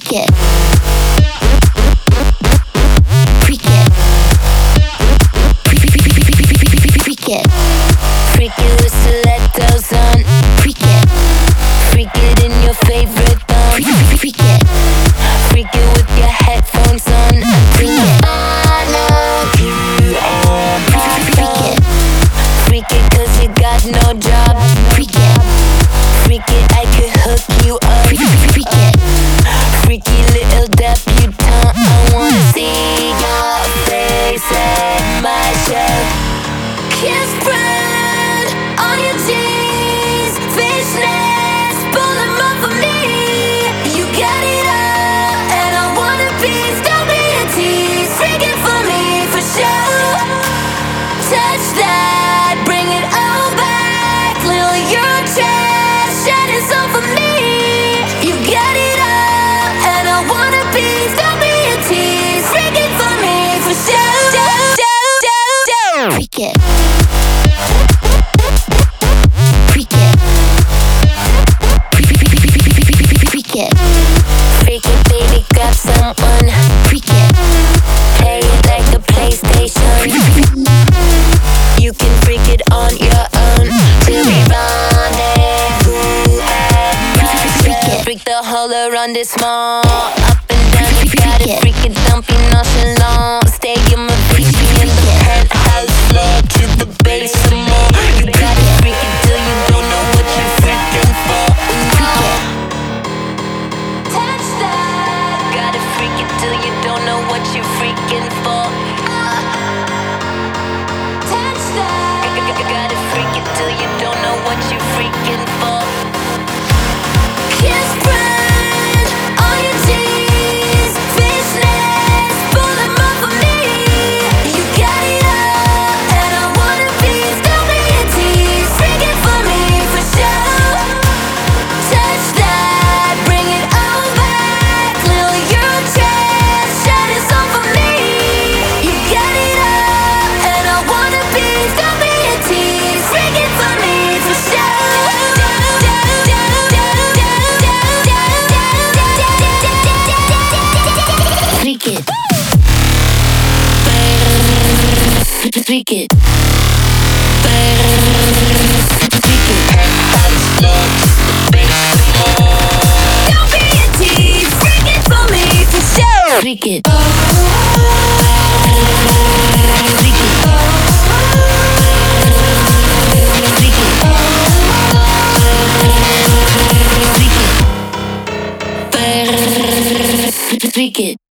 Freak it. Freak it. Freak it. Freak it with stilettos on. Freak it. Freak it in your favorite thong. Freak it. Freak it with your headphones on. Freak it. I know you are my dog. Freak it 'cause you got no job. Freak it. Freak it, I could hook you up. Freak it. Freaky little debutante, I wanna see your face at my show. Kiss brand on your jeans, fishnets, pull them up for me. You got it all, and I wanna be. Don't be a tease, freak it for me for sure. Touch that, bring it all back. Little Euro trash, shining so for me. You got it all, and I wanna be. Don't be a tease, freak it for me for sure. Freak it. Freak it. Freak it. Freak it, baby, grab someone. Freak it. Play it like a PlayStation. You can freak it on your own. Till we rendezvous at my show. Freak the whole around this mall. Up and down, you gotta freak it. Don't be nonchalant. Stay in my freaky in the penthouse floor to the base some more. You gotta freak it till you don't know what you're freaking for. Touch that. Gotta freak it till you don't know what you're freaking for. Touch that. Gotta freak it till you don't know what you're freaking for. Kiss brand on your jeans, fishnets, pull them up for me. You got it all, and I wanna be. Don't be a tease, freak it for me for sure. Touch that, bring it all back. Little Euro trash, shining so for me. You got it all, and I wanna be. Don't be a tease, freak it for me for sure. Freak it. Freak it. Don't be a tease, freak it for me for sure. Freak it. Freak it. Freak it.